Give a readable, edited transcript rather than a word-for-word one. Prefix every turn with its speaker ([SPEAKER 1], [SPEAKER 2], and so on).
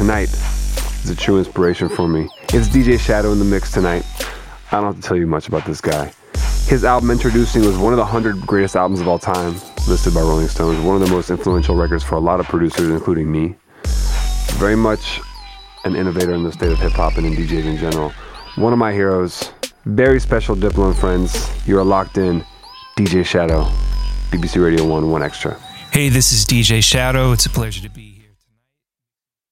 [SPEAKER 1] tonight is a true inspiration for me. It's DJ Shadow in the mix tonight. I don't have to tell you much about this guy. His album Introducing was one of the 100 greatest albums of all time, listed by Rolling Stones. One of the most influential records for a lot of producers, including me. Very much an innovator in the state of hip-hop and in DJs in general. One of my heroes. Very special Diplo and friends. You are locked in. DJ Shadow. BBC Radio 1, 1 Extra.
[SPEAKER 2] Hey, this is DJ Shadow. It's a pleasure to be